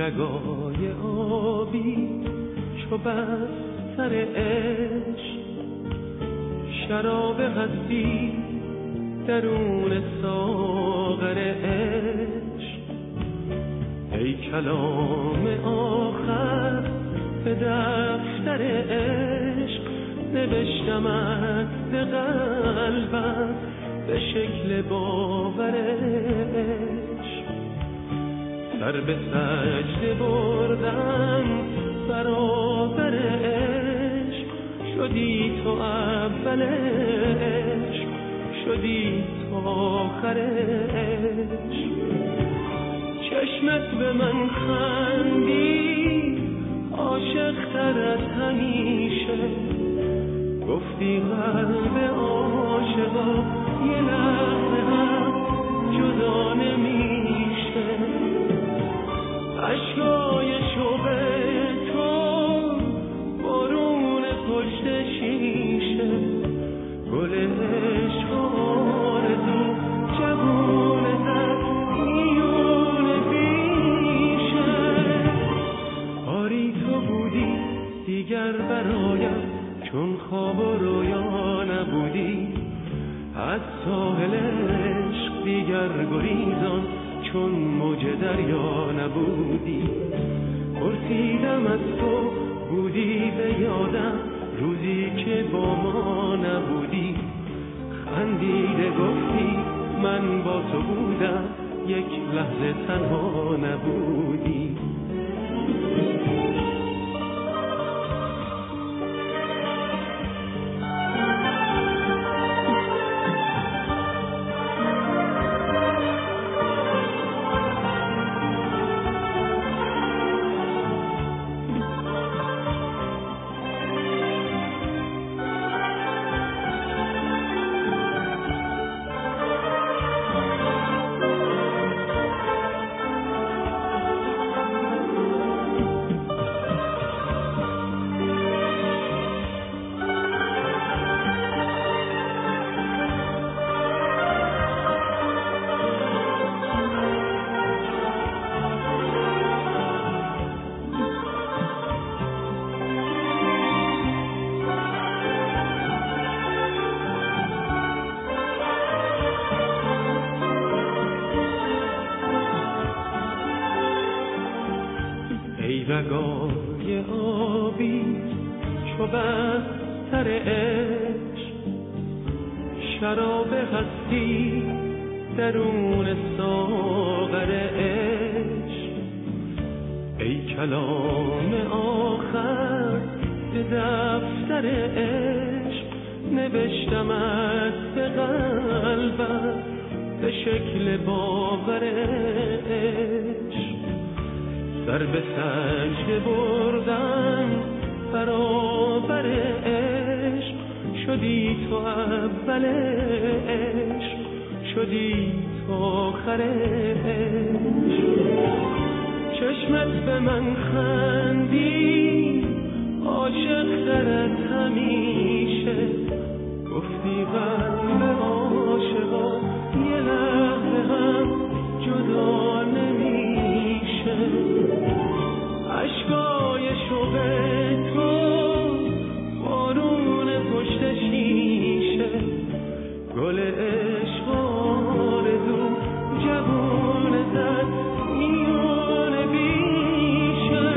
رگای آبی چو بر سر عشق، شراب هستی درون ساغر عشق. ای کلام آخر به دفتر عشق، نوشتمت به قلبم به شکل باور عشق. سر به سجده بردم برابر عشق، شدی تو اول عشق، شدی تو آخر عشق. چشمت به من خندی عاشق تر از همیشه، گفتی قلب عاشقا یه لحظه هم جدا نمیشه. عشقای شوق تو بارون پشت شیشه، گل عشق آرزو جوون در میون پیشه. آری تو بودی دیگر برایم چون خواب و رویا نبودی، از ساحل عشق دیگر گریزان چون موج دریا نبودی. پرسیدم از تو بودی به یادم روزی که با ما نبودی، خندیده گفتی من با تو بودم یک لحظه تنها نبودی. رگای آبی چو بر سر عشق، شراب هستی درون ساغر عشق. ای کلام آخر به دفتر عشق، نوشتمت به قلبم به شکل باور عشق. سر به سجده بردم برابر عشق، شدی تو اول عشق، شدی تو آخر عشق. چشمت به من خندی عاشق تر از همیشه، گفتی قلب عاشقا یه لحظه هم جدا نمیشه. عشقای شوق تو بارون پشت شیشه، گل عشق آرزو جوون زد میون بیشه.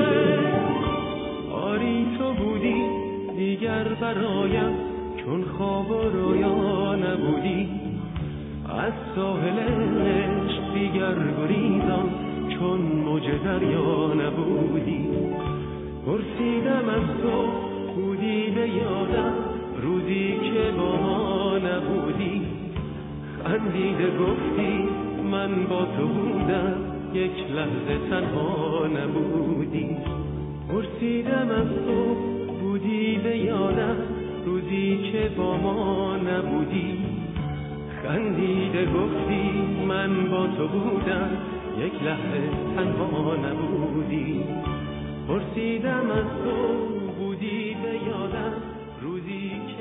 آری تو بودی دیگر برایم چون خواب و رویا نبودی، از ساحل عشق دیگر گریزان چون موج دریا نبودی. پرسیدم از تو بودی به یادم روزی که با ما نبودی، خندیده گفتی من با تو بودم یک لحظه تنها نبودی. پرسیدم از تو بودی به یادم روزی که با ما نبودی، خندیده گفتی من با تو بودم یک لحظه تنها نبودی. پرسیدم از تو بودی به یادم روزی